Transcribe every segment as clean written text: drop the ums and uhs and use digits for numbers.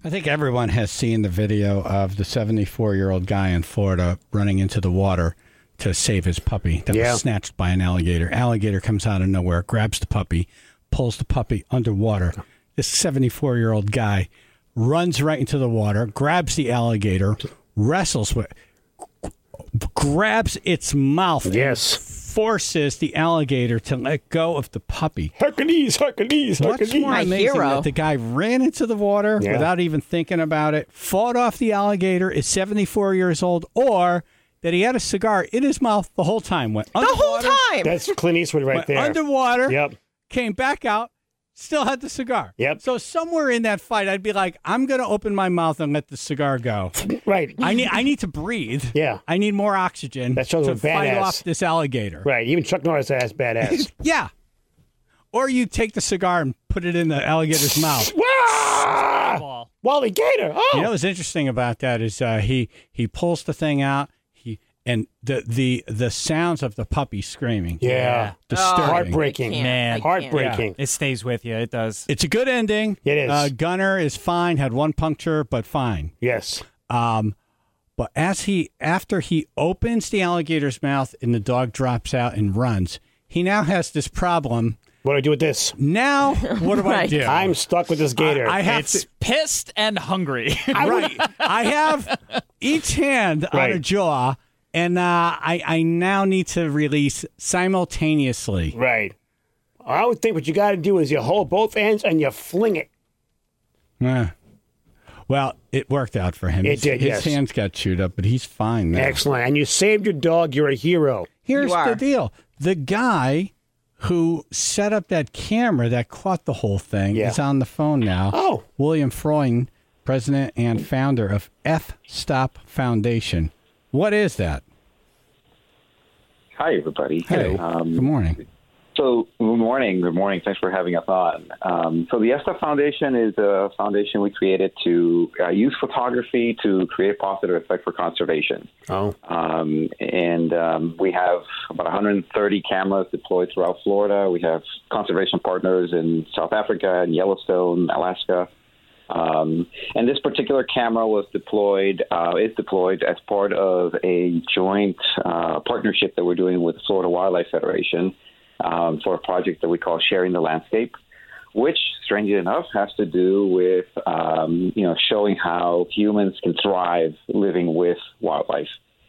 I think everyone has seen the video of the 74-year-old guy in Florida running into the water to save his puppy that was snatched by an alligator. Alligator comes out of nowhere, grabs the puppy, pulls the puppy underwater. This 74-year-old guy runs right into the water, grabs the alligator, wrestles with grabs its mouth, forces the alligator to let go of the puppy. Hercules. What's more amazing that the guy ran into the water without even thinking about it, fought off the alligator, is 74 years old, or that he had a cigar in his mouth the whole time. Went underwater, the whole time. That's Clint Eastwood right there. Underwater, came back out, still had the cigar. Yep. So somewhere in that fight, I'd be like, I'm going to open my mouth and let the cigar go. Right. I need to breathe. Yeah. I need more oxygen that shows to fight off this alligator. Right. Even Chuck Norris has badass. Yeah. Or you take the cigar and put it in the alligator's mouth. Wally Gator. Oh. You know what's interesting about that is he pulls the thing out. And the sounds of the puppy screaming. Disturbing. Heartbreaking. Man. Heartbreaking. Yeah. It stays with you. It does. It's a good ending. It is. Gunner is fine, had one puncture, but fine. Yes. But after he opens the alligator's mouth and the dog drops out and runs, he now has this problem. What do I do with this? Now, what do I do? I'm stuck with this gator. It's pissed and hungry. Right. I have each hand on a jaw, and I now need to release simultaneously. Right. I would think what you got to do is you hold both ends and you fling it. Well, it worked out for him. It did, His hands got chewed up, but he's fine now. Excellent. And you saved your dog. You're a hero. Here's the deal. The guy who set up that camera that caught the whole thing is on the phone now. Oh. William Freund, president and founder of F-Stop Foundation. What is that? Hi, everybody. Hey. Good morning. So, good morning. Good morning. Thanks for having us on. So the F-Stop Foundation is a foundation we created to use photography to create positive effect for conservation. Oh. We have about 130 cameras deployed throughout Florida. We have conservation partners in South Africa and Yellowstone, Alaska. And this particular camera is deployed as part of a joint partnership that we're doing with the Florida Wildlife Federation for a project that we call Sharing the Landscape, which, strangely enough, has to do with showing how humans can thrive living with wildlife.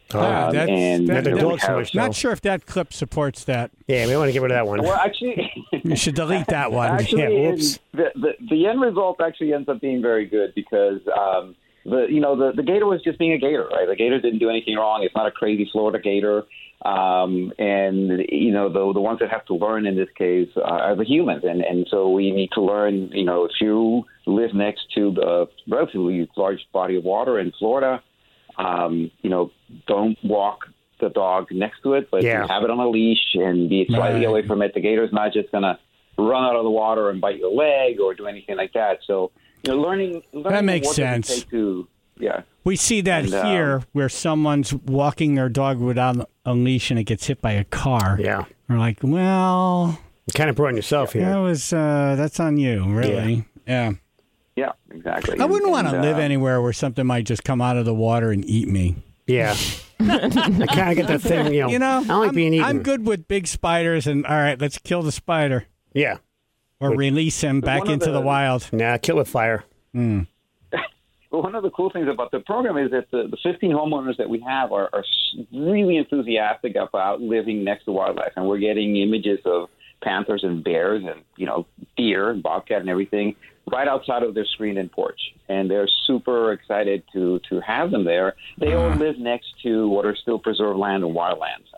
Not sure if that clip supports that. Yeah, we want to get rid of that one. Well, actually, you should delete that one. Actually, the end result actually ends up being very good because the gator was just being a gator, right? The gator didn't do anything wrong. It's not a crazy Florida gator. The ones that have to learn in this case are the humans. And so we need to learn, if you live next to a relatively large body of water in Florida, don't walk the dog next to it, but have it on a leash and be slightly away from it. The gator's not just going to run out of the water and bite your leg or do anything like that. So, learning that makes sense. We see that here where someone's walking their dog without a leash and it gets hit by a car. Yeah. We're like, well, you kind of brought on yourself here. That's on you, really. Yeah. Yeah, exactly. I wouldn't want to live anywhere where something might just come out of the water and eat me. Yeah. I kind of get that thing, I don't like being eaten. I'm good with big spiders, and all right, let's kill the spider. Yeah. Or release him back into the wild. Nah, kill with fire. Well, one of the cool things about the program is that the 15 homeowners that we have are really enthusiastic about living next to wildlife, and we're getting images of panthers and bears and, deer and bobcat and everything right outside of their screen and porch. And they're super excited to have them there. They all live next to what are still preserved land and wildlands.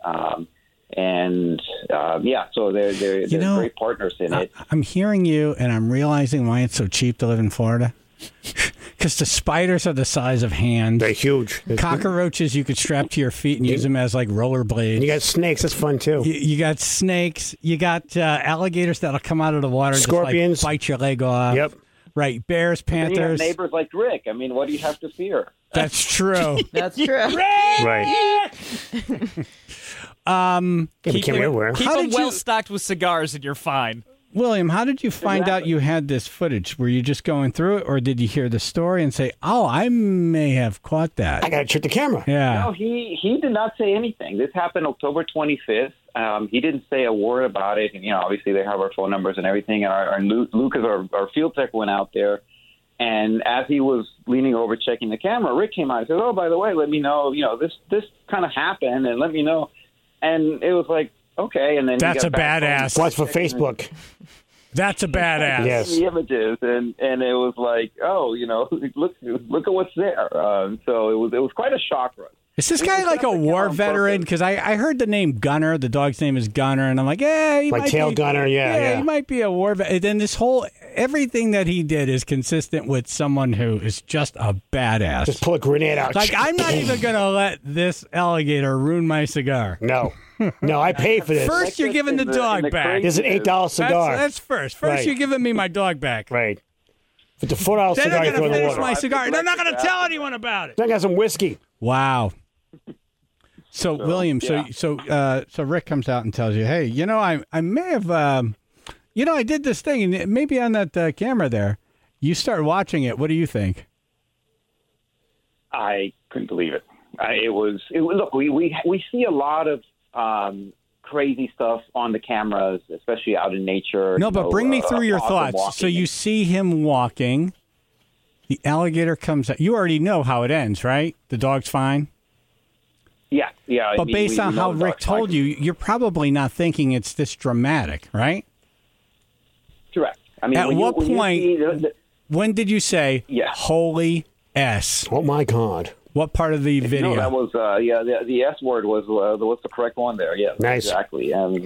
So they're great partners in it. I'm hearing you, and I'm realizing why it's so cheap to live in Florida. Because the spiders are the size of hands. They're huge. Cockroaches you could strap to your feet and use them as like rollerblades. And you got snakes. That's fun, too. You got snakes. You got alligators that'll come out of the water. Scorpions. Just, bite your leg off. Yep. Right. Bears, panthers. And you have neighbors like Rick. I mean, what do you have to fear? That's true. That's true. Right. Keep them well stocked with cigars and you're fine. William, how did you find out you had this footage? Were you just going through it, or did you hear the story and say, "Oh, I may have caught that"? I got to check the camera. Yeah. No, he did not say anything. This happened October 25th. He didn't say a word about it. And, obviously they have our phone numbers and everything. And our Lucas, our field tech, went out there. And as he was leaning over checking the camera, Rick came out and said, "Oh, by the way, let me know, this kind of happened, and let me know." And it was like, okay. And then that's a badass. Watch for Facebook. That's a badass. Yes. The images, and it was like, oh, look at what's there. So it was quite a shock for us. Is this guy like a war veteran? Because I heard the name Gunner. The dog's name is Gunner, and I'm like, yeah, he Like might tail be, gunner, yeah. he might be a war veteran. And then this whole everything that he did is consistent with someone who is just a badass. Just pull a grenade out. Like, I'm not even gonna let this alligator ruin my cigar. No, I paid for this. First, you're giving the dog back. This is an $8 cigar. That's first. First, Right. you're giving me my dog back. Right. For the $4 Then cigar, I'm you throw gonna in the finish water. my cigar, and I'm not gonna tell anyone about it. Then I got some whiskey. Wow. So William, yeah. so Rick comes out and tells you, hey, I may have, I did this thing, and maybe on that camera there, you start watching it. What do you think? I couldn't believe it. Look, we see a lot of crazy stuff on the cameras, especially out in nature. No, but bring me through your awesome thoughts. So walking. you see him walking. The alligator comes out. You already know how it ends, right? The dog's fine. Yeah. But based on how Rick told you, you're probably not thinking it's this dramatic, right? Correct. I mean, At what point? When did you say, Yeah. holy S? Oh, my God. What part of the video? No, that was the S word was the correct one there. Yeah, Nice. exactly. And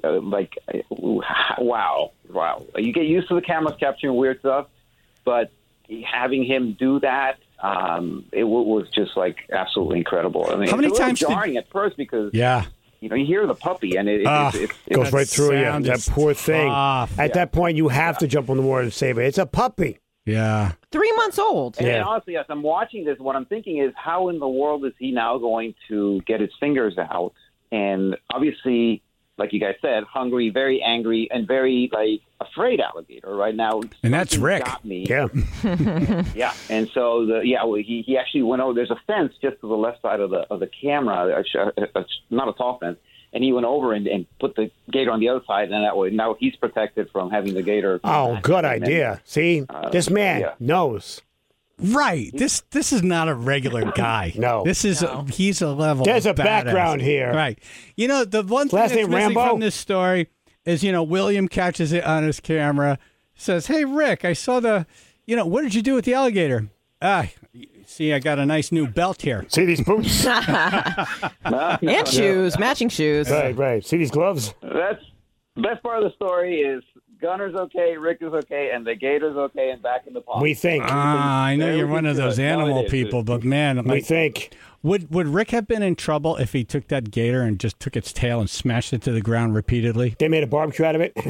wow. You get used to the cameras capturing weird stuff, but having him do that, it was just like absolutely incredible. I mean, How many it's a little times did- jarring at first because Yeah. you hear the puppy and it Goes That right through you. sound That is poor thing. tough. At that point, you have to jump on the water and save it. It's a puppy. Yeah. 3 months old. And Yeah. honestly, as I'm watching this, what I'm thinking is, how in the world is he now going to get his fingers out? And obviously, like you guys said, hungry, very angry, and very afraid alligator right now. And that's Something Rick. Got me. Yeah. Yeah. And so he actually went over. There's a fence just to the left side of the camera. Not a tall fence. And he went over and put the gator on the other side, and that way now he's protected from having the gator. Oh, good idea. See, this man yeah. knows. Right. This is not a regular guy. No. This is he's a level. There's of a badass. background here. Right. The one thing Last that's name missing Rambo? from this story is William catches it on his camera, says, "Hey Rick, I saw what did you do with the alligator?" See, I got a nice new belt here. See these boots? And shoes, matching shoes. Right. See these gloves? That's the best part of the story is Gunner's okay, Rick is okay, and the gator's okay and back in the pond. We think. I know you're one of those No, animal it is. people, but man, We think. would Rick have been in trouble if he took that gator and just took its tail and smashed it to the ground repeatedly? They made a barbecue out of it.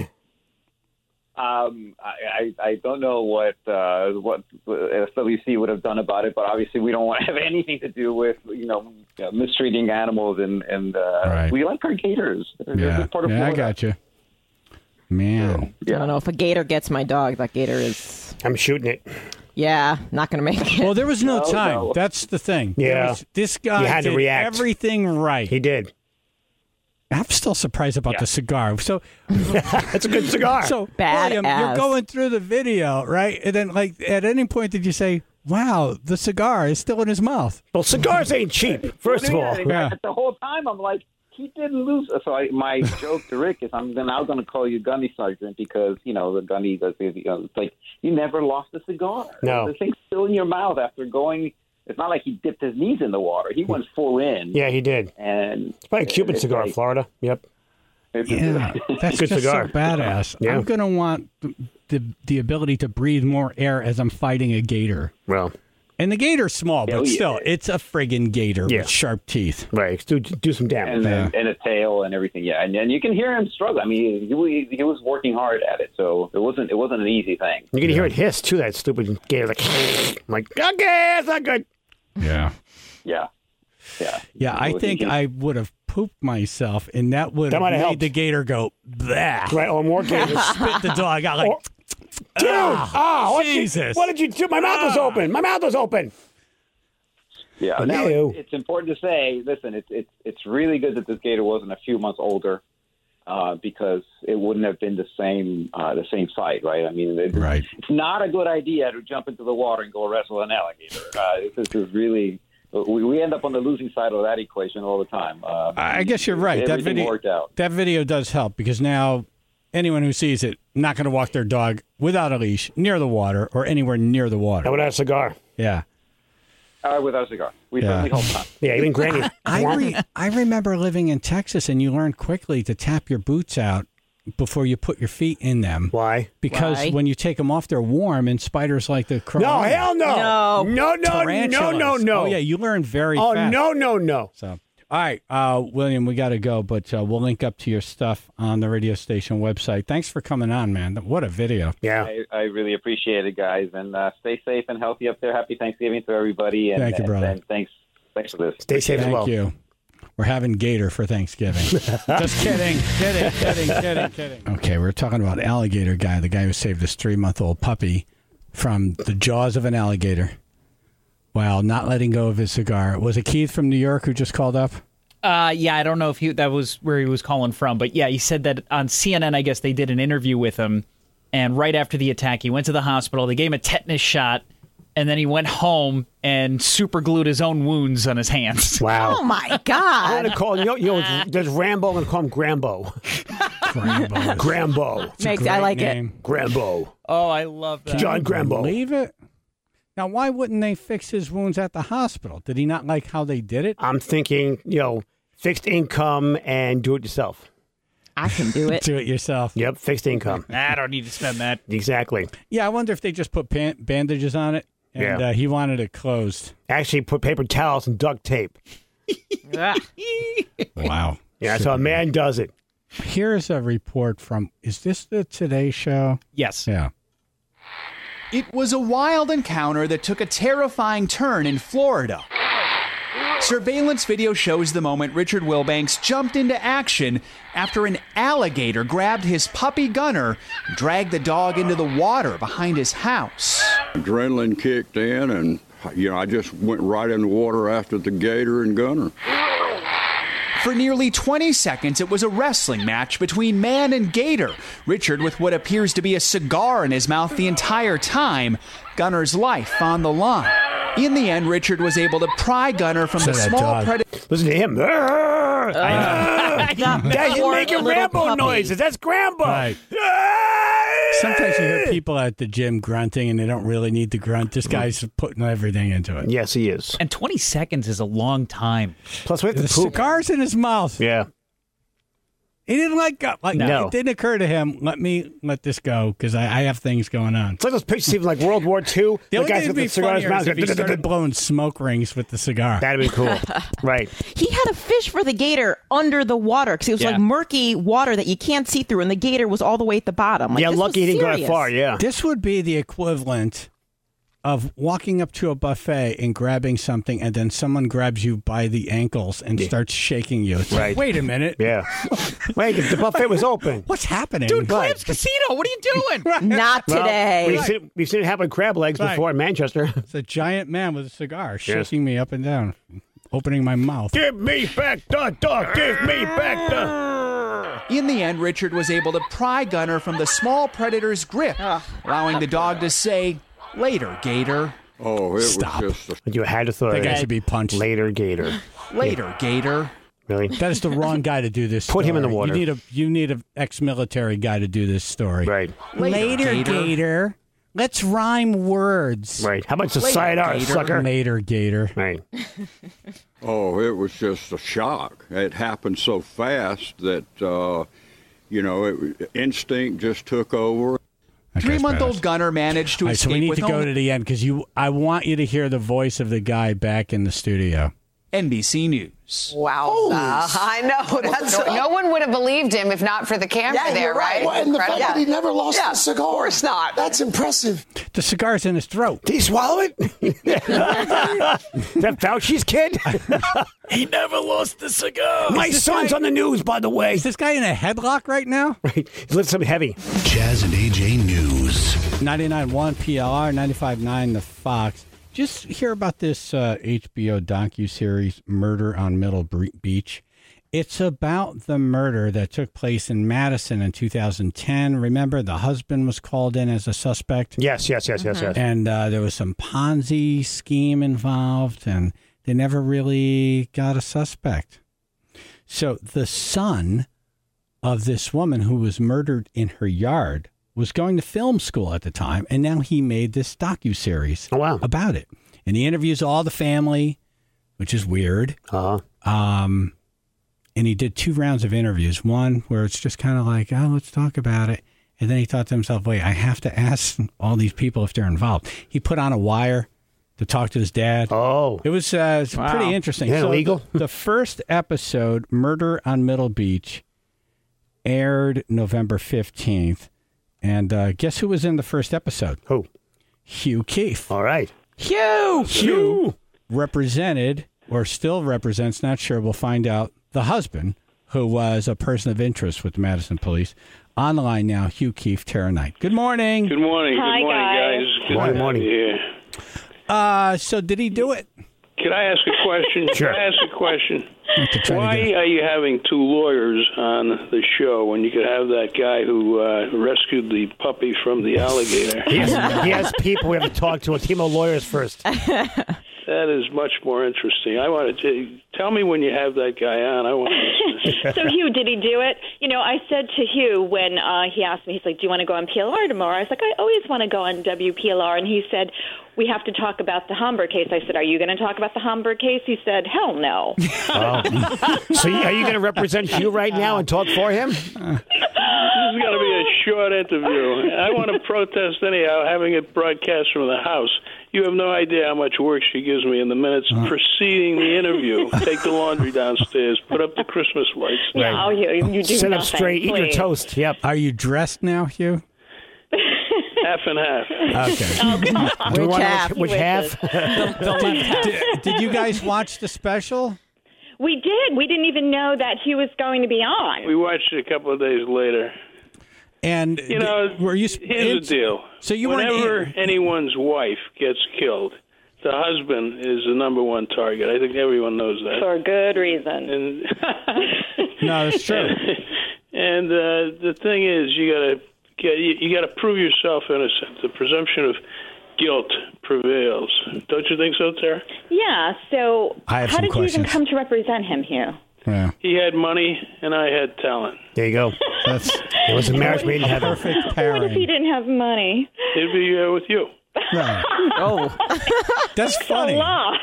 I don't know what SWC would have done about it, but obviously we don't want to have anything to do with mistreating animals and Right. we like our gators. They're Yeah, just part of I Florida. got you, man. I don't know if a gator gets my dog. That gator is, I'm shooting it. not going to make it. Well, there was no time. no. That's the thing. Yeah. This guy You had to did react. everything right. He did. I'm still surprised about the cigar. So, That's a good cigar. so Badass. William, you're going through the video, right? And then, at any point, did you say, "Wow, the cigar is still in his mouth"? Well, cigars ain't cheap, first of all. Yeah. The whole time I'm like, he didn't lose. So my joke to Rick is, I'm now going to call you Gunny Sergeant because the Gunny does. It's like you never lost a cigar. No. The thing's still in your mouth after going. It's not like he dipped his knees in the water. He went full in. Yeah, he did. And It's probably a Cuban it's cigar, like- Florida. Yep. Yeah, that's Good just cigar. so badass. Yeah. I'm gonna want the ability to breathe more air as I'm fighting a gator. Well, And the gator's small, but Oh, yeah. still, it's a friggin' gator Yeah. with sharp teeth. right. Do some damage. and a tail and everything. Yeah, and you can hear him struggle. I mean, he was working hard at it, so it wasn't an easy thing. You can hear it hiss, too, that stupid gator. I'm like, okay, that's not good. Yeah. Yeah. Yeah, I think I would have pooped myself, and that would have might have made helped. the gator go, bleh. Right, or more gators. Spit the dog out like, Dude, Jesus. What did you do? My mouth was open. My mouth was open. Yeah, But now now- it's important to say. Listen, it's really good that this gator wasn't a few months older, because it wouldn't have been the same fight, right? I mean, Right. It's not a good idea to jump into the water and go wrestle an alligator. This is really we end up on the losing side of that equation all the time. I guess you're right. That Everything video worked out. That video does help because now anyone who sees it not going to walk their dog without a leash near the water or anywhere near the water. How about a cigar? Yeah. Without a cigar, we certainly hope not. Yeah, even Granny. I remember living in Texas, and you learned quickly to tap your boots out before you put your feet in them. Why? Because Why? when you take them off, they're warm, and spiders like to crawl. No, in. hell no. No. Tarantulas. No. Oh, yeah, you learn very Oh, fast. no. So, all right, William, we got to go, but we'll link up to your stuff on the radio station website. Thanks for coming on, man. What a video. Yeah. I really appreciate it, guys, and stay safe and healthy up there. Happy Thanksgiving to everybody. And, Thank you, brother. And thanks for this. Stay safe as well. Thank you. We're having gator for Thanksgiving. Just kidding. Kidding. Okay, we're talking about alligator guy, the guy who saved his 3-month-old puppy from the jaws of an alligator while not letting go of his cigar. Was it Keith from New York who just called up? Yeah, I don't know if that was where he was calling from, but yeah, he said that on CNN, I guess they did an interview with him, and right after the attack, he went to the hospital. They gave him a tetanus shot, and then he went home and super glued his own wounds on his hands. Wow. Oh my I'm God! going to call there's Rambo. I'm going to call him Grambo. Grambo. I like name. Grambo. Oh, I love that. John Grambo. Believe it? Now, why wouldn't they fix his wounds at the hospital? Did he not like how they did it? I'm thinking, fixed income and do it yourself. I can do it. Do it yourself. Yep, fixed income. I don't need to spend that. Exactly. Yeah, I wonder if they just put bandages on it, and Yeah. he wanted it closed. Actually, put paper towels and duct tape. Ah. Wow. Yeah, so a man does it. Here's a report from, is this the Today Show? Yes. Yeah. It was a wild encounter that took a terrifying turn in Florida. Surveillance video shows the moment Richard Wilbanks jumped into action after an alligator grabbed his puppy Gunner and dragged the dog into the water behind his house. Adrenaline kicked in, and I just went right in the water after the gator and Gunner. For nearly 20 seconds, it was a wrestling match between man and gator. Richard with what appears to be a cigar in his mouth the entire time. Gunner's life on the line. In the end, Richard was able to pry Gunner from the that small dog. predator. Listen to him. Dad, he's making little Rambo puppy. noises. That's Grambo. Right. Sometimes you hear people at the gym grunting, and they don't really need to grunt. This guy's putting everything into it. Yes, he is. And 20 seconds is a long time. Plus, we have The to poop. cigar's in his mouth. Yeah. He didn't No. It didn't occur to him, let this go, because I have things going on. It's like those pictures, even like World War II. The only thing guys that'd with be the cigar in his funnier is mouth. if he started blowing smoke rings with the cigar. That'd be cool. Right. He had a fish for the gator under the water because it was Yeah. like murky water that you can't see through, and the gator was all the way at the bottom. Like, Yeah, this lucky he was didn't go that serious. far. Yeah. This would be the equivalent of walking up to a buffet and grabbing something, and then someone grabs you by the ankles and starts shaking you. It's like, Right. wait a minute. Yeah. Wait, the buffet was open. What's happening? Dude, Clam's Casino, what are you doing? Not Well, today. we've seen it happen with crab legs Right. before in Manchester. It's a giant man with a cigar shaking me up and down, opening my mouth. Give me back the dog. Give me back the... In the end, Richard was able to pry Gunner from the small predator's grip, allowing the dog to say, "Later, Gator. Oh, it Stop. was just a You had to throw That it. guy should be punched. Later, Gator. Later, Gator." Really? That is the wrong guy to do this. Put him in the story. water. You need a ex-military guy to do this story. Right. Later, Gator. Let's rhyme words. Right. How about the side R, Gator. sucker? Later, Gator. Right. Oh, it was just a shock. It happened so fast that, instinct just took over. That guy's 3-month-old badass. Gunner managed to All right, so escape we need with to go only... to the end because I want you to hear the voice of the guy back in the studio. NBC News. Wow. I know. No one would have believed him if not for the camera there, right? Well, and the fact that he never lost the cigar. Of course not. That's impressive. The cigar's in his throat. Did he swallow it? That Fauci's kid? He never lost the cigar. My son's on the news, by the way. Is this guy in a headlock right now? Right. He lifts something heavy. Jazz and AJ News. 99.1 PLR, 95.9 The Fox. Just hear about this HBO docuseries, Murder on Middle Beach. It's about the murder that took place in Madison in 2010. Remember, the husband was called in as a suspect? Yes. And there was some Ponzi scheme involved, and they never really got a suspect. So the son of this woman who was murdered in her yard was going to film school at the time, and now he made this docuseries about it. And he interviews all the family, which is weird. And he did 2 rounds of interviews. One where it's just kind of like, oh, let's talk about it. And then he thought to himself, wait, I have to ask all these people if they're involved. He put on a wire to talk to his dad. Oh. It was pretty interesting. Yeah, so illegal? The first episode, Murder on Middle Beach, aired November 15th. And guess who was in the first episode? Who? Hugh Keefe. All right. Hugh represented, or still represents, not sure, we'll find out, the husband, who was a person of interest with the Madison police. On the line now, Hugh Keefe, Tara Knight. Good morning. Good morning. Hi, Good morning, guys. Good Morning. to have you here. So did he do it? Can I ask a question? Sure. Can I ask a question? Try Why to are you having 2 lawyers on the show when you could have that guy who rescued the puppy from the alligator? He has people we have to talk to, a team of lawyers first. That is much more interesting. I want to tell me when you have that guy on. I want to listen. So, Hugh, did he do it? You know, I said to Hugh when he asked me, he's like, do you want to go on PLR tomorrow? I was like, I always want to go on WPLR. And he said, we have to talk about the Homburg case. I said, are you going to talk about the Homburg case? He said, hell no. So are you going to represent Hugh right now and talk for him? This is going to be a short interview. I want to protest anyhow, having it broadcast from the house. You have no idea how much work she gives me in the minutes preceding the interview. Take the laundry downstairs, put up the Christmas lights. Yeah, you do Sit nothing, up straight, eat your please. toast. Yep. Are you dressed now, Hugh? Half and half. Okay. Do we want to know which He half? Did you guys watch the special? We did. We didn't even know that he was going to be on. We watched it a couple of days later. And You know, were you? here's the deal. So you weren't Whenever anyone's wife gets killed, the husband is the number one target. I think everyone knows that. For good reason. And No, that's true. and the thing is, you got to prove yourself innocent. The presumption of guilt prevails. Don't you think so, Tara? Yeah, so I have how some did you even questions. come to represent him, Hugh? Yeah, He had money, and I had talent. There you go. that's It was a marriage made in heaven. perfect What if he pairing. didn't have money? He'd be with you. Right. Oh, That's A funny. lot.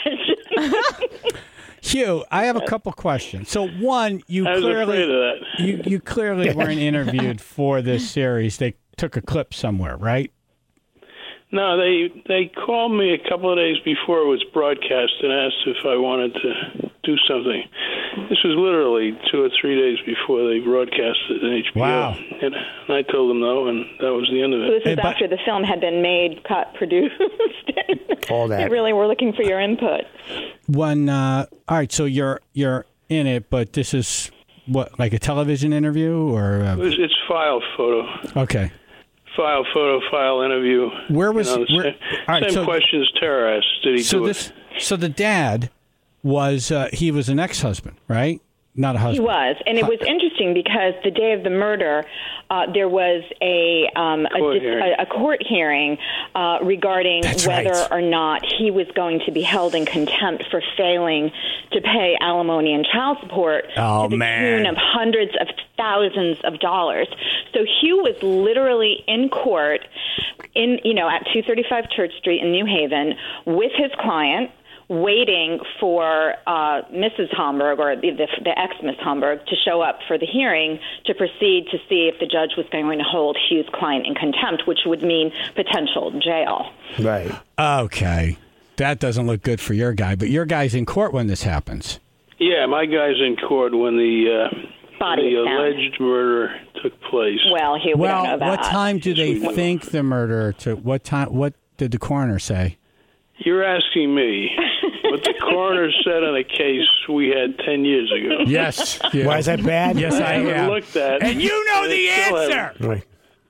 Hugh, I have a couple questions. So one, you I was afraid clearly of that. you clearly weren't interviewed for this series. They took a clip somewhere, right? No, they called me a couple of days before it was broadcast and asked if I wanted to do something. This was literally 2 or 3 days before they broadcast it on HBO. Wow. And I told them no, and that was the end of So it. this is after the film had been made, cut, produced. All that. They really were looking for your input. All right, so you're in it, but this is what, like a television interview or? It's file photo. Okay. File photo, file interview. Where was? You know, where, all right, same so, questions Tara asked. Did he so do this, it? so the dad was he was an ex-husband, right? Not a husband. He was, and it was interesting because the day of the murder, there was a court hearing regarding That's whether right. or not he was going to be held in contempt for failing to pay alimony and child support Oh, to the man. tune of hundreds of thousands of dollars. So Hugh was literally in court at 235 Church Street in New Haven with his client, waiting for Mrs. Homburg, or the ex-Miss Homburg, to show up for the hearing to proceed to see if the judge was going to hold Hugh's client in contempt, which would mean potential jail. Right. Okay. That doesn't look good for your guy, but your guy's in court when this happens. Yeah, my guy's in court when the Body is found. alleged murder took place. Well, we don't know that. What time do they think the murder took? What did the coroner say? You're asking me what the coroner said on a case we had 10 years ago. Yes. Yeah. Why is that bad? Yes, I am. Looked at, and you know the answer. Right.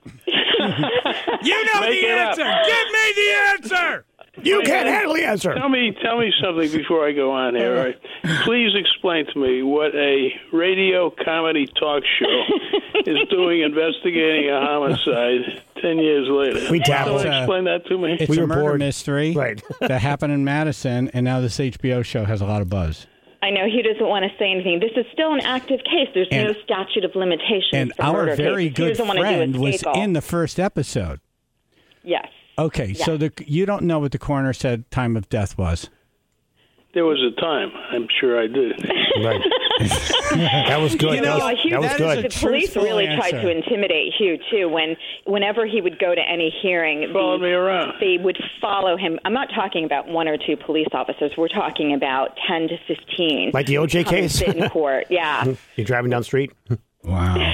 You know the answer. Give me the answer. You can't handle the answer. Tell me something before I go on here. All right? Please explain to me what a radio comedy talk show is doing investigating a homicide 10 years later. We dabbled. Explain that to me. It's a murder mystery that happened in Madison, and now this HBO show has a lot of buzz. I know he doesn't want to say anything. This is still an active case. There's no statute of limitations. And for our murder very case. good friend was in the first episode. Yes. Okay, so you don't know what the coroner said time of death was? There was a time. I'm sure I did. Right. That was good. You know, that was good. The police really tried to intimidate Hugh, too. Whenever he would go to any hearing, followed me around. They would follow him. I'm not talking about 1 or 2 police officers. We're talking about 10 to 15. Like the OJ case? Sit in court, yeah. You're driving down the street? Wow.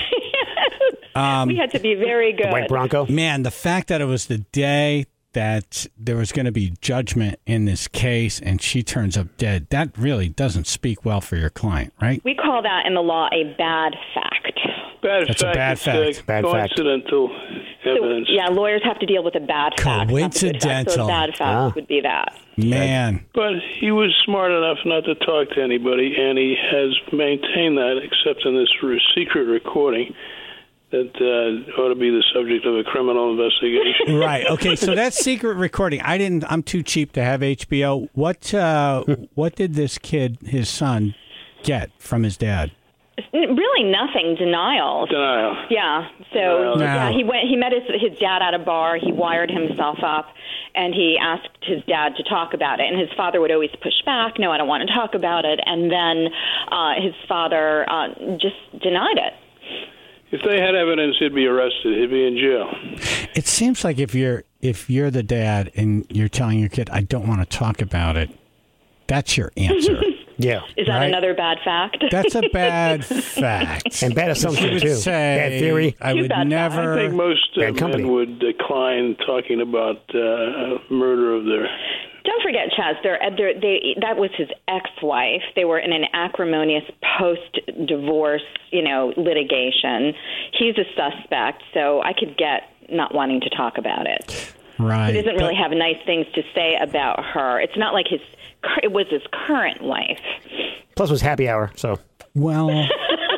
We had to be very good. The white Bronco? Man, the fact that it was the day that there was going to be judgment in this case and she turns up dead, that really doesn't speak well for your client, right? We call that in the law a bad fact. That's a bad fact. Bad coincidental evidence. So, yeah, lawyers have to deal with a bad fact. Coincidental. So a bad fact would be that. Man. But he was smart enough not to talk to anybody, and he has maintained that, except in this secret recording that ought to be the subject of a criminal investigation. Right. Okay. So that's secret recording. I'm too cheap to have HBO. What did this kid, his son, get from his dad? Really nothing. Denial. Yeah. So yeah, he met his dad at a bar. He wired himself up, and he asked his dad to talk about it. And his father would always push back. No, I don't want to talk about it. And then his father just denied it. If they had evidence, he'd be arrested. He'd be in jail. It seems like if you're the dad and you're telling your kid, I don't want to talk about it, that's your answer. Yeah. Is that another bad fact? That's a bad fact. And bad assumption, too. Bad theory. I would never. I think most men would decline talking about murder of their... Don't forget, Chaz, that was his ex-wife. They were in an acrimonious post-divorce, litigation. He's a suspect, so I could get not wanting to talk about it. Right. He doesn't really have nice things to say about her. It's not like it was his current wife. Plus it was happy hour, so. Well...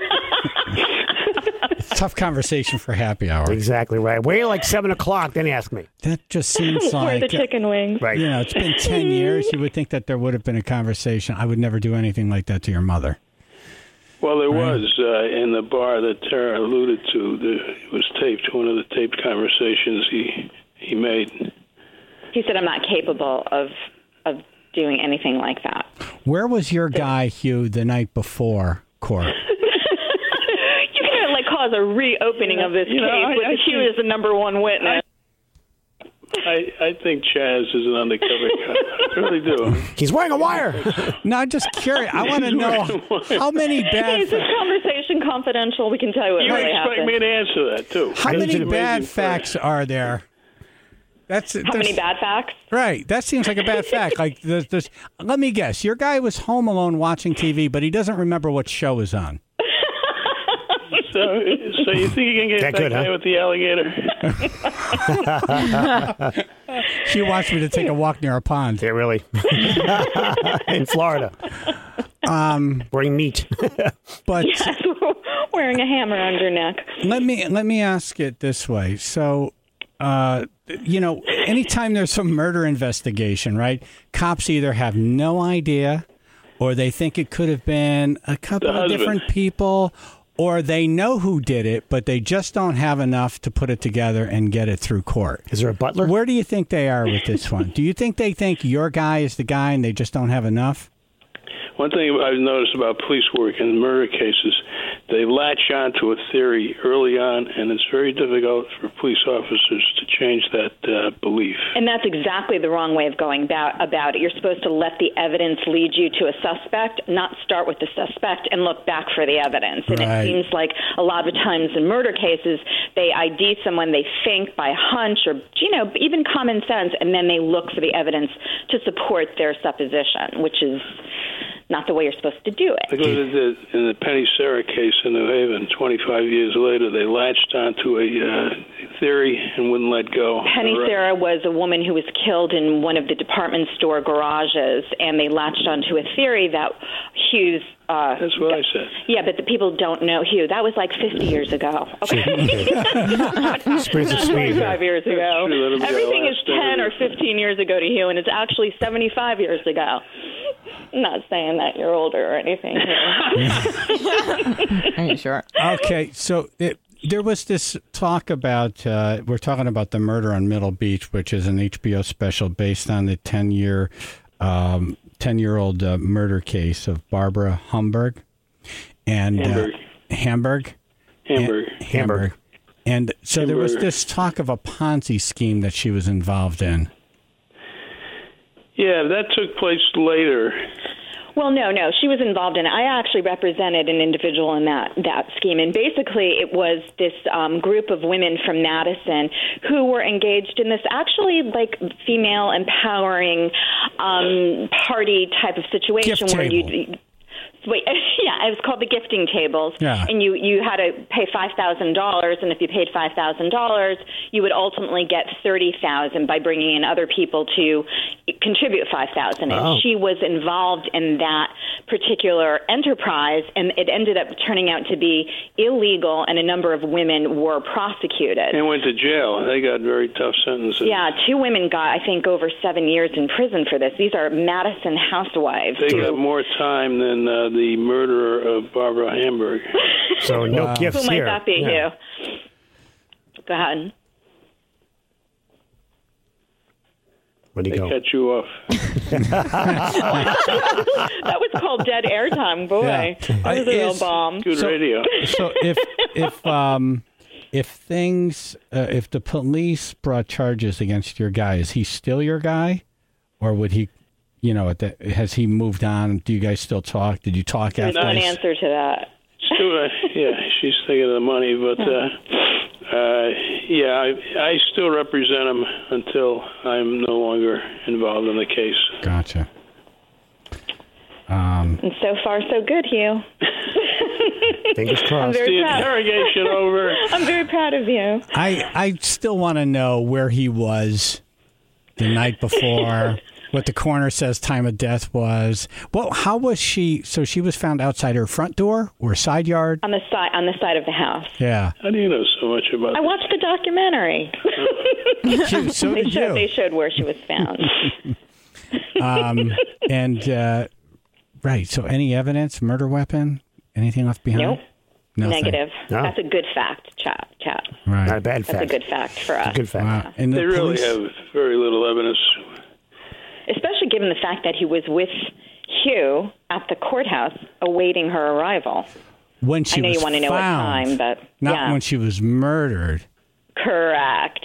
Tough conversation for happy hour. Exactly right. Wait like 7 o'clock, then ask me. That just seems like... Or the chicken wings. Right. It's been 10 years. You would think that there would have been a conversation. I would never do anything like that to your mother. Well, there was in the bar that Tara alluded to. It was taped, one of the taped conversations he made. He said, I'm not capable of doing anything like that. Where was your guy, Hugh, the night before court? Cause a reopening of this case with Hugh as the number one witness. I think Chaz is an undercover cop. I really do. He's wearing a wire. No, I'm just curious. I want to know how many bad... Is this conversation confidential? We can tell you what really happened. You expect me to answer that, too. How many bad facts are there? How many bad facts? Right. That seems like a bad fact. Like, let me guess. Your guy was home alone watching TV, but he doesn't remember what show was on. So you think you can get that guy with the alligator? She wants me to take a walk near a pond. Yeah, really. In Florida. Wearing meat. But yes, wearing a hammer on your neck. Let me ask it this way. So, anytime there's some murder investigation, right? Cops either have no idea, or they think it could have been a couple of different people. Or they know who did it, but they just don't have enough to put it together and get it through court. Is there a butler? Where do you think they are with this one? Do you think they think your guy is the guy and they just don't have enough? One thing I've noticed about police work in murder cases, they latch on to a theory early on, and it's very difficult for police officers to change that belief. And that's exactly the wrong way of going about it. You're supposed to let the evidence lead you to a suspect, not start with the suspect and look back for the evidence. And Right. it seems like a lot of times in murder cases, they ID someone they think by hunch or, even common sense, and then they look for the evidence to support their supposition, which is not the way you're supposed to do it. Because in the Penny Sarah case in New Haven, 25 years later, they latched onto a theory and wouldn't let go. Penny Sarah was a woman who was killed in one of the department store garages, and they latched onto a theory that Hugh's... That's what I said. Yeah, but the people don't know Hugh. That was like 50 years ago. Okay. 25 years ago. Everything is 10 or 15 years ago to Hugh, and it's actually 75 years ago. I'm not saying that you're older or anything here. Are you sure? Okay, so there was this talk about, we're talking about The Murder on Middle Beach, which is an HBO special based on the 10-year-old murder case of Barbara Hamburg. And Hamburg. And so there was this talk of a Ponzi scheme that she was involved in. Yeah, that took place later. Well, no. She was involved in it. I actually represented an individual in that scheme. And basically it was this group of women from Madison who were engaged in this actually like female empowering party type of situation where you... Wait, yeah, it was called the gifting tables. Yeah. And you had to pay $5,000, and if you paid $5,000, you would ultimately get $30,000 by bringing in other people to contribute $5,000. Wow. And she was involved in that particular enterprise, and it ended up turning out to be illegal, and a number of women were prosecuted. And went to jail. They got very tough sentences. Yeah, 2 women got, I think, over 7 years in prison for this. These are Madison housewives. They got more time than the murderer of Barbara Hamburg. So no gifts Who might here. that be, Yeah. Hugh? Go ahead. Where'd he They go? cut you off. That was called dead airtime, boy. Yeah. That was a real bomb. Good radio. So if the police brought charges against your guy, is he still your guy, or would he, has he moved on? Do you guys still talk? Did you talk There's after? not an answer to that. Yeah, she's thinking of the money, but I still represent him until I'm no longer involved in the case. Gotcha. And so far, so good, Hugh. Fingers I'm crossed. very The proud. interrogation over. I'm very proud of you. I still want to know where he was the night before, what the coroner says time of death was. Well, how was she? So she was found outside her front door or side yard? On the side of the house. Yeah. How do you know so much about I that? watched the documentary. So did you. They showed where she was found. Right. So any evidence, murder weapon, anything left behind? Nope. Nothing. Negative. No. That's a good fact, chat. Right. Not a bad That's fact. a good fact for us. Good fact. Wow. And the They really police- have very little evidence. Especially given the fact that he was with Hugh at the courthouse awaiting her arrival. when she I know was you want to know what found, time, but not yeah. when she was murdered. Correct.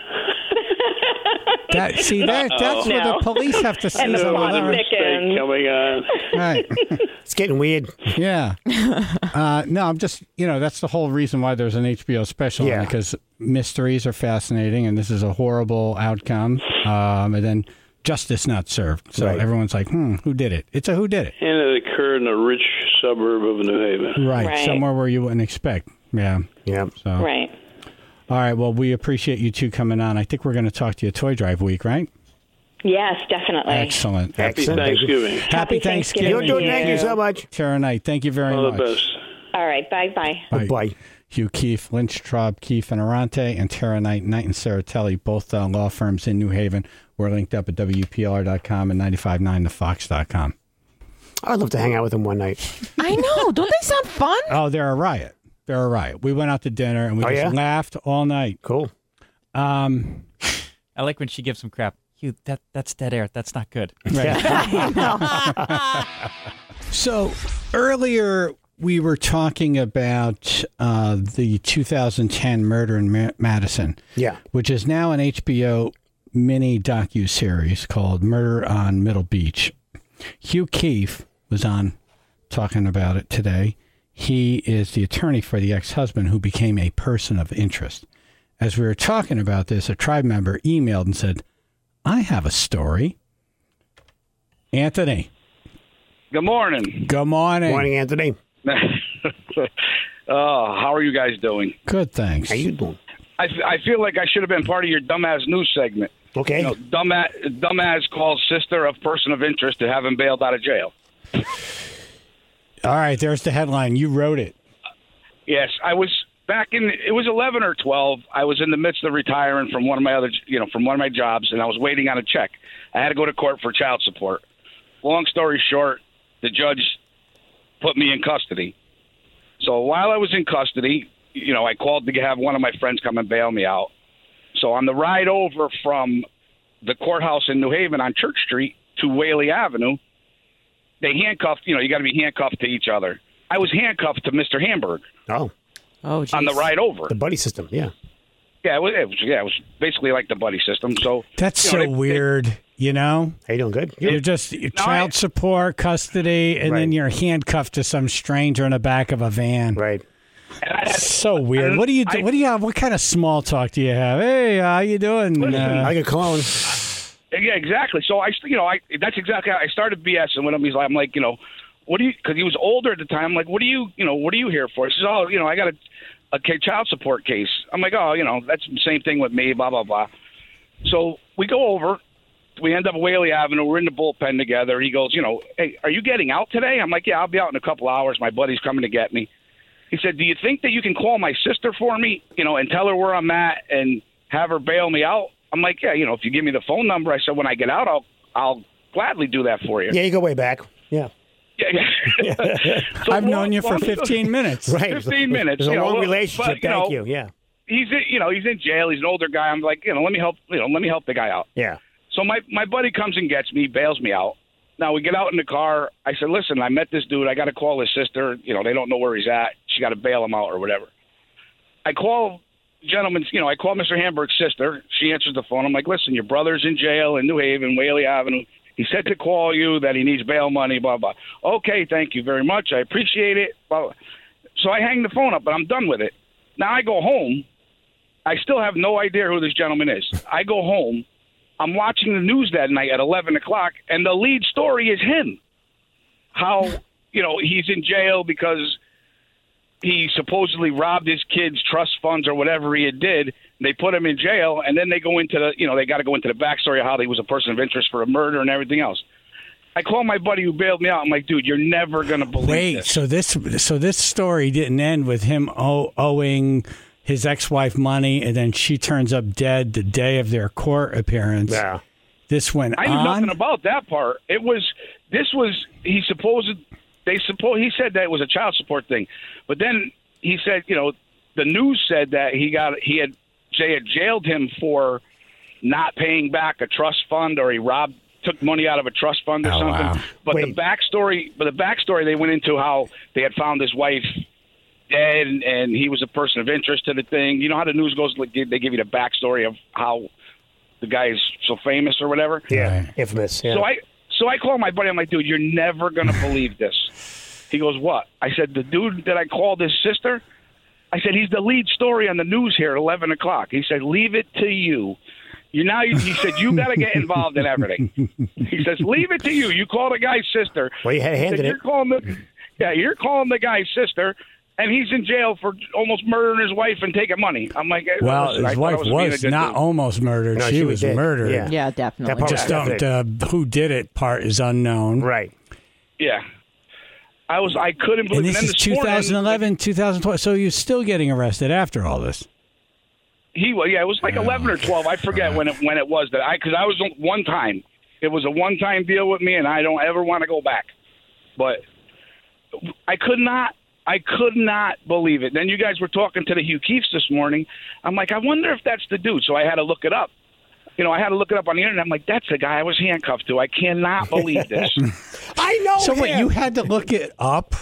That's where the police have to see And the some plot other- thickens. Coming on. Right. It's getting weird. Yeah. No, I'm just, that's the whole reason why there's an HBO special on it, because mysteries are fascinating, and this is a horrible outcome. And then justice not served. So everyone's like, who did it? It's a who did it. And it occurred in a rich suburb of New Haven. Right. Somewhere where you wouldn't expect. Yeah. Yeah. So. Right. All right. Well, we appreciate you two coming on. I think we're going to talk to you Toy Drive week, right? Yes, definitely. Excellent. Happy Thanksgiving. Happy Thanksgiving. You're doing thank you so much. Tara Knight, thank you very All much. the best. All right. Bye-bye. Bye. Hugh Keefe, Lynch Traub, Keefe and Arante, and Tara Knight, Knight and Saratelli, both law firms in New Haven. We're linked up at WPLR.com and 959thefox.com. I'd love to hang out with them one night. I know. Don't they sound fun? Oh, they're a riot. They're a riot. We went out to dinner and we just laughed all night. Cool. I like when she gives him crap. Hugh, that's dead air. That's not good. Right. So earlier we were talking about the 2010 murder in Madison. Yeah. Which is now an HBO mini docuseries called Murder on Middle Beach. Hugh Keefe was on talking about it today. He is the attorney for the ex-husband who became a person of interest. As we were talking about this, a tribe member emailed and said, I have a story. Anthony. Good morning. Good morning. Morning, Anthony. How are you guys doing? Good, thanks. How you doing? I feel like I should have been part of your dumbass news segment. Okay. You know, dumbass calls sister of person of interest to have him bailed out of jail. All right, there's the headline. You wrote it. Yes, I was it was 11 or 12. I was in the midst of retiring from one of my jobs, and I was waiting on a check. I had to go to court for child support. Long story short, the judge put me in custody. So while I was in custody, I called to have one of my friends come and bail me out. So on the ride over from the courthouse in New Haven on Church Street to Whaley Avenue, they handcuffed, you got to be handcuffed to each other. I was handcuffed to Mr. Hamburg. Oh, geez. On the ride over. The buddy system, yeah. Yeah, it was basically like the buddy system. So that's weird, How you doing? Good. You're just child support, custody, and then you're handcuffed to some stranger in the back of a van. Right. So weird. What do you do? What do you have? What kind of small talk do you have? Hey, how you doing? I get clone. Yeah, exactly. So that's exactly how I started BSing with him. I'm like, what do you? Because he was older at the time. I'm like, what are you here for? He says, I got a child support case. I'm like, that's the same thing with me. Blah blah blah. So we go over. We end up at Whaley Avenue. We're in the bullpen together. He goes, hey, are you getting out today? I'm like, yeah, I'll be out in a couple hours. My buddy's coming to get me. He said, do you think that you can call my sister for me, and tell her where I'm at and have her bail me out? I'm like, yeah, if you give me the phone number, I said, when I get out, I'll gladly do that for you. Yeah, you go way back. Yeah. Yeah. So I've known you for 15 minutes. Right. 15 minutes. It's a long relationship. Thank you. Yeah. He's in jail. He's an older guy. I'm like, let me help the guy out. Yeah. So my buddy comes and gets me, bails me out. Now we get out in the car. I said, listen, I met this dude. I got to call his sister. They don't know where he's at. She got to bail him out or whatever. I call I call Mr. Hamburg's sister. She answers the phone. I'm like, listen, your brother's in jail in New Haven, Whaley Avenue. He said to call you that he needs bail money, blah, blah. Okay, thank you very much. I appreciate it. Blah, blah. So I hang the phone up, but I'm done with it. Now I go home. I still have no idea who this gentleman is. I go home. I'm watching the news that night at 11 o'clock, and the lead story is him. How, he's in jail because he supposedly robbed his kids' trust funds or whatever he did. They put him in jail, and then they go into they got to go into the backstory of how he was a person of interest for a murder and everything else. I call my buddy who bailed me out. I'm like, dude, you're never going to believe this. So this story didn't end with him owing his ex-wife money, and then she turns up dead the day of their court appearance. Yeah. This went on. I knew nothing about that part. He said that it was a child support thing, but then he said, the news said that they had jailed him for not paying back a trust fund, or he took money out of a trust fund or something. Wow. But the backstory they went into how they had found his wife dead, and he was a person of interest to the thing. You know how the news goes? They give you the backstory of how the guy is so famous or whatever. Yeah, infamous. Yeah. So I call my buddy. I'm like, dude, you're never gonna believe this. He goes, what? I said, the dude that I called his sister. I said, he's the lead story on the news here at 11 o'clock. He said, leave it to you. He said, you got to get involved in everything. He says, leave it to you. You call the guy's sister. Well, you had handed it. You're calling the guy's sister, and he's in jail for almost murdering his wife and taking money. I'm like, well, his wife was not almost murdered. No, she was murdered. Yeah, definitely. Just who did it part is unknown. Right. Yeah. I couldn't believe it. And this is 2011, 2012. So you're still getting arrested after all this. It was like 11 or 12. I forget when it was because I was one time. It was a one-time deal with me, and I don't ever want to go back. But I could not believe it. Then you guys were talking to the Hugh Keefes this morning. I'm like, I wonder if that's the dude. So I had to look it up. I had to look it up on the internet. I'm like, that's the guy I was handcuffed to. I cannot believe this. I I know So him. wait, you had to look it up?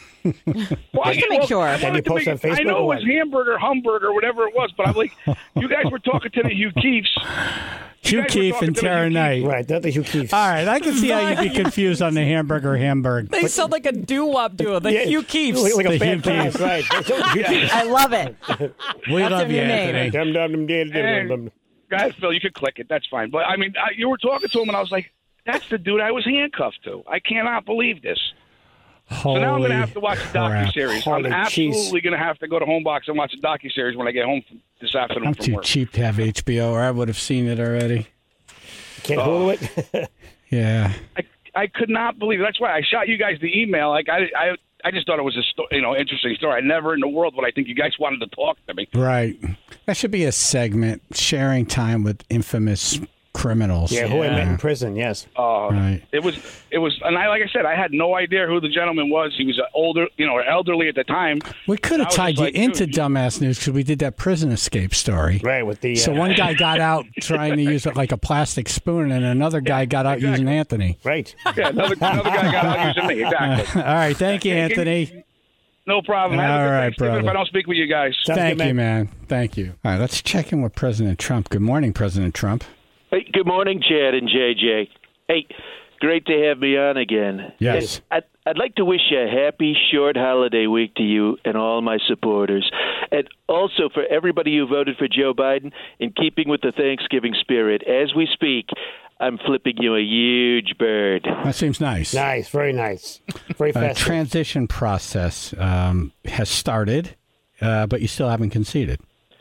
Just to make sure. Then you post on Facebook I know or it what? was hamburger, whatever it was, but I'm like, you guys were talking to the Hugh Keefes. Hugh Keefe and Tara Knight. Right, not the Hugh Keefes. All right, I can see how you'd be confused on the Hamburg. They sound like a doo-wop duo. The Yeah, Hugh Keefes. Like The a fan Hugh class, Keefes. right. Hugh Keefes. I love it. We That's love a you, new name. Anthony. Go ahead, Phil. You could click it. That's fine. But, I mean, you were talking to him, and I was like, that's the dude I was handcuffed to. I cannot believe this. So now I'm going to have to watch a docuseries. I'm Holy absolutely going to have to go to Homebox and watch a docuseries when I get home this afternoon I'm from too work. cheap to have HBO, or I would have seen it already. Can't Hulu it? Yeah. I could not believe it. That's why I shot you guys the email. Like I just thought it was a interesting story. I never in the world would I think you guys wanted to talk to me. Right. That should be a segment, sharing time with infamous criminals. Yeah, who I met in prison, yes. Right. It was, and like I said, I had no idea who the gentleman was. He was older, elderly at the time. We could have I was tied just you like, into dude, dumbass news because we did that prison escape story. Right, with the... So one guy got out trying to use it like a plastic spoon, and another guy got out using Anthony. Right. Yeah, another guy got out using me. Exactly. All right. Thank you, Anthony. No problem. All Have a good right, Thanksgiving brother. if I don't speak with you guys. Thank you, man. Thank you. All right. Let's check in with President Trump. Good morning, President Trump. Hey, good morning, Chad and JJ. Hey, great to have me on again. Yes. And I'd like to wish a happy, short holiday week to you and all my supporters. And also for everybody who voted for Joe Biden, in keeping with the Thanksgiving spirit, as we speak, I'm flipping you a huge bird. That seems nice. Nice, very nice. Very fast. Transition process has started, but you still haven't conceded.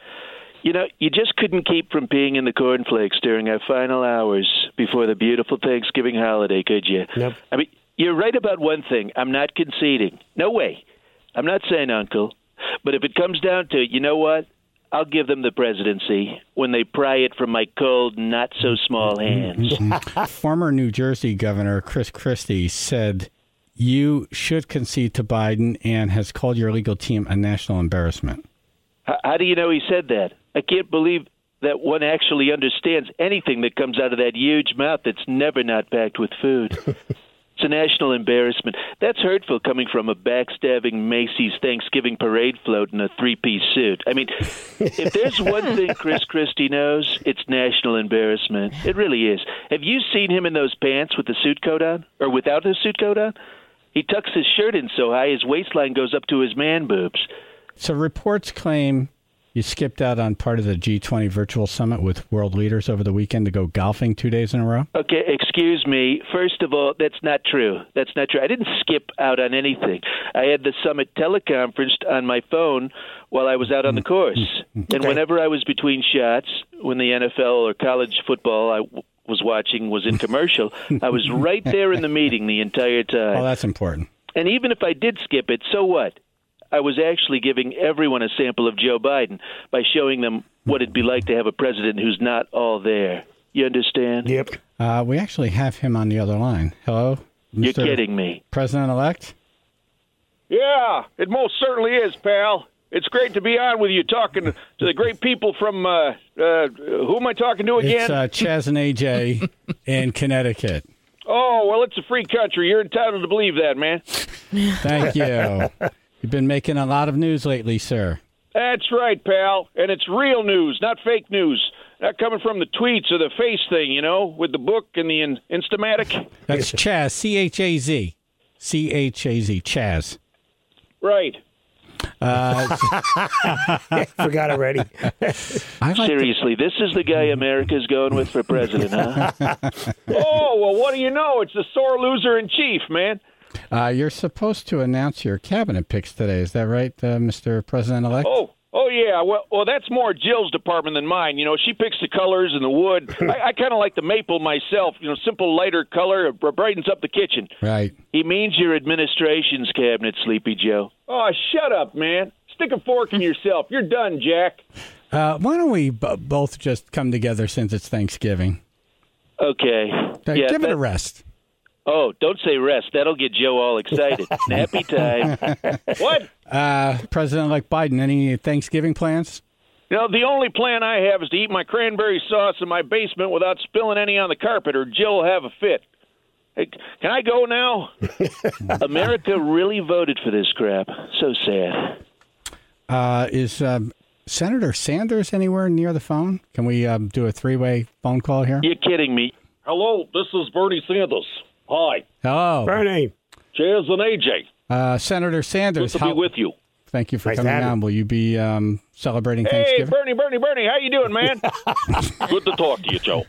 You know, you just couldn't keep from peeing in the cornflakes during our final hours before the beautiful Thanksgiving holiday, could you? Nope. I mean, you're right about one thing. I'm not conceding. No way. I'm not saying uncle. But if it comes down to, you know what? I'll give them the presidency when they pry it from my cold, not-so-small hands. Former New Jersey Governor Chris Christie said you should concede to Biden and has called your legal team a national embarrassment. How do you know he said that? I can't believe that one actually understands anything that comes out of that huge mouth that's never not packed with food. It's a national embarrassment. That's hurtful coming from a backstabbing Macy's Thanksgiving parade float in a three-piece suit. I mean, if there's one thing Chris Christie knows, it's national embarrassment. It really is. Have you seen him in those pants with the suit coat on? Or without his suit coat on? He tucks his shirt in so high his waistline goes up to his man boobs. So reports claim you skipped out on part of the G20 virtual summit with world leaders over the weekend to go golfing 2 days in a row? Okay, excuse me. First of all, that's not true. That's not true. I didn't skip out on anything. I had the summit teleconferenced on my phone while I was out on the course. And whenever I was between shots, when the NFL or college football I was watching was in commercial, I was right there in the meeting the entire time. Oh, that's important. And even if I did skip it, so what? I was actually giving everyone a sample of Joe Biden by showing them what it'd be like to have a president who's not all there. You understand? Yep. We actually have him on the other line. Hello? You're kidding me. President-elect? Yeah, it most certainly is, pal. It's great to be on with you, talking to the great people from, who am I talking to again? It's Chaz and AJ in Connecticut. Oh, well, it's a free country. You're entitled to believe that, man. Thank you. You've been making a lot of news lately, sir. That's right, pal. And it's real news, not fake news. Not coming from the tweets or the face thing, you know, with the book and the Instamatic. That's Chaz, C-H-A-Z. C-H-A-Z, Chaz. Right. Forgot already. Seriously, this is the guy America's going with for president, huh? Oh, well, what do you know? It's the sore loser in chief, man. You're supposed to announce your cabinet picks today. Is that right, Mr. President-elect? Oh, yeah. Well, that's more Jill's department than mine. You know, she picks the colors and the wood. I kind of like the maple myself. You know, simple, lighter color. It brightens up the kitchen. Right. He means your administration's cabinet, Sleepy Joe. Oh, shut up, man. Stick a fork in yourself. You're done, Jack. Why don't we both just come together since it's Thanksgiving? Okay. Give it a rest. Oh, don't say rest. That'll get Joe all excited. Nappy time. What? President-elect Biden, any Thanksgiving plans? You know, the only plan I have is to eat my cranberry sauce in my basement without spilling any on the carpet, or Jill will have a fit. Hey, can I go now? America really voted for this crap. So sad. Is Senator Sanders anywhere near the phone? Can we do a three-way phone call here? You're kidding me. Hello, this is Bernie Sanders. Hi. Hello. Bernie. Cheers and AJ. Senator Sanders. Good to be with you. Thank you for Nice coming to have on. you. Will you be celebrating Hey, Thanksgiving? Bernie, how you doing, man? Good to talk to you, Joe.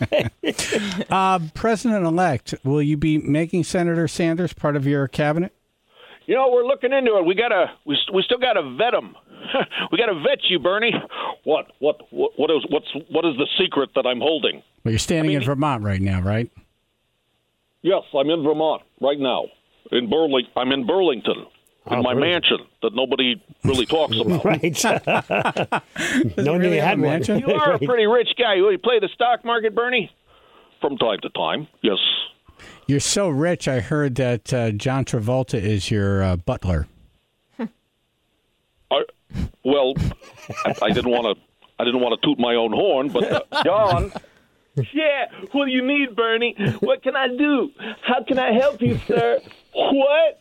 President-elect, will you be making Senator Sanders part of your cabinet? You know, we're looking into it. We still gotta vet him. We gotta vet you, Bernie. What is the secret that I'm holding? Well, you're standing in Vermont right now, right? Yes, I'm in Vermont right now. I'm in Burlington. In my mansion that nobody really talks about. Right. No one knew you had one. You are a pretty rich guy. You play the stock market, Bernie? From time to time, yes. You're so rich, I heard that John Travolta is your butler. I didn't want to toot my own horn, but John. Yeah, what do you need, Bernie? What can I do? How can I help you, sir? What?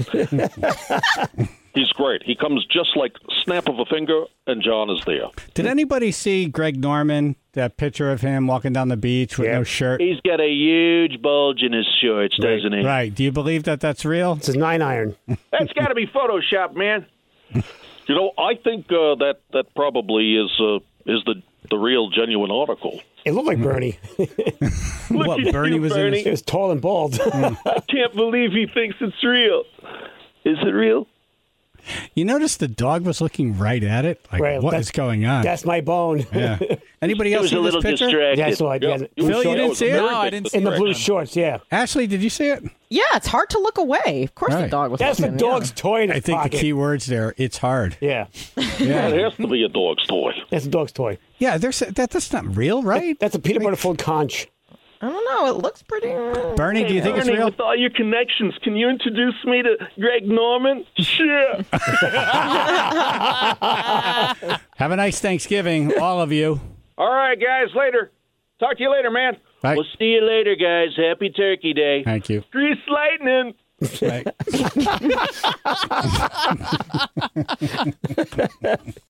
He's great. He comes just like snap of a finger, and John is there. Did anybody see Greg Norman, that picture of him walking down the beach with no shirt? He's got a huge bulge in his shorts, doesn't he? Right. Do you believe that that's real? It's his 9-iron. That's got to be Photoshop, man. You know, I think that probably is the real, genuine article. It looked like Bernie. What, Bernie was in He was tall and bald. I can't believe he thinks it's real. Is it real? You notice the dog was looking right at it? Like, what is going on? That's my bone. Yeah. Anybody else was see a this little picture? distracted. Yeah, I saw it. Yeah. Phil, you didn't see it? No, I didn't see it. In the blue shorts, yeah. Ashley, did you see it? Yeah, it's hard to look away. Of course the dog was That's the looking, dog's toy in his I think pocket. the key words there, it's hard. Yeah. Yeah. It has to be a dog's toy. That's a dog's toy. Yeah, that's not real, right? That's a peanut butter filled conch. I don't know. It looks pretty. Bernie, do you think it's Bernie, real? with all your connections, can you introduce me to Greg Norman? Sure. Have a nice Thanksgiving, all of you. All right, guys, later. Talk to you later, man. Bye. We'll see you later, guys. Happy Turkey Day. Thank you. Grease lightning. Bye.